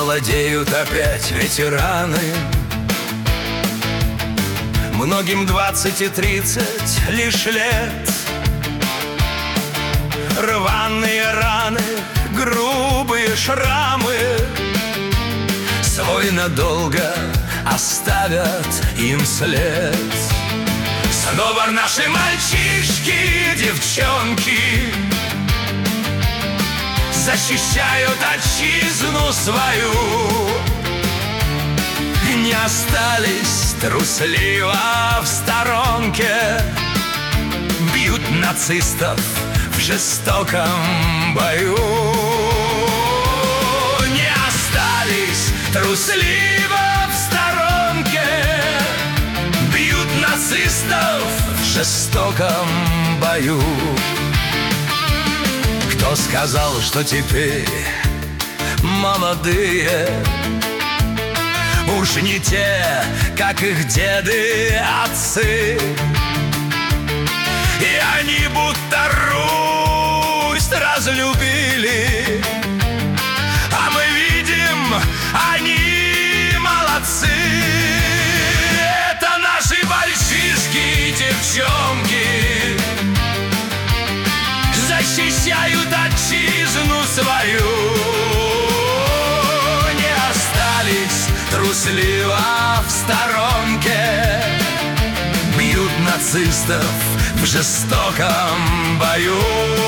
Молодеют опять ветераны. Многим 20 и 30 лишь лет. Рваные раны, грубые шрамы свой надолго оставят им след. Снова наши мальчишки, девчонки защищают отчизну свою. Не остались трусливо в сторонке, бьют нацистов в жестоком бою. Не остались трусливо в сторонке, бьют нацистов в жестоком бою. Кто сказал, что теперь молодые уж не те, как их деды, отцы? И они будто Русь разлюбили, а мы видим, они молодцы. Это наши мальчишки и девчонки защищают отчизну свою. Не остались трусливо в сторонке, бьют нацистов в жестоком бою.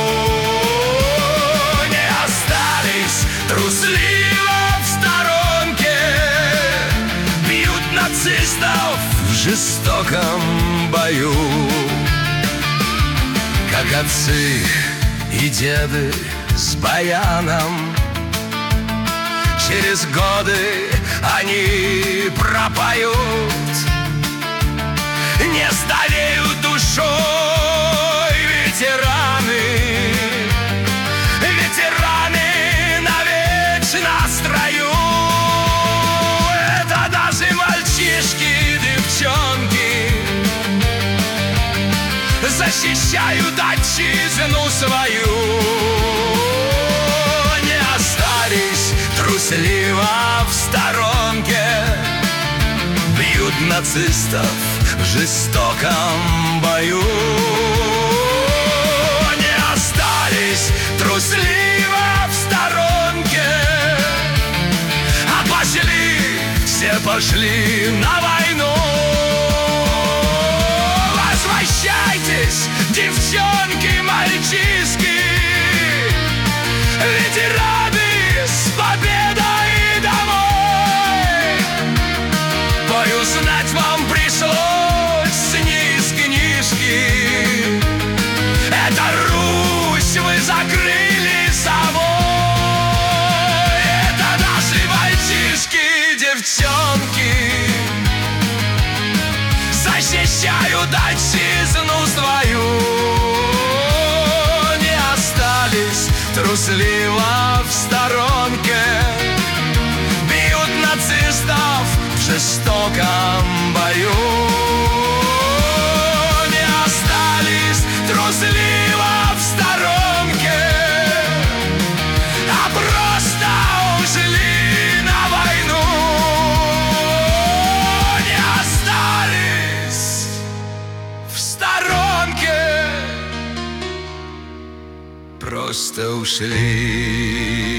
Не остались трусливо в сторонке, бьют нацистов в жестоком бою. Как отцы и деды с баяном, через годы они пропоют. Не стареют душой ветераны, ветераны навечно в строю. Это наши мальчишки, девчонки защищают отчизну свою. Не остались трусливо в сторонке, бьют нацистов в жестоком бою. Не остались трусливо в сторонке, а пошли, все пошли на войну. Возвращайтесь, девчонки, мальчишки, ветераны, с победой домой. Бой узнать вам пришлось не из книжки, это Русь вы закрыли собой. Это наши мальчишки, девчонки защищают отчизну свою. Не остались трусливо в сторонке, бьют нацистов в жестоком бою. Не остались трусливо в сторонке, а просто ушли на войну. Не остались в сторонке, просто ушли.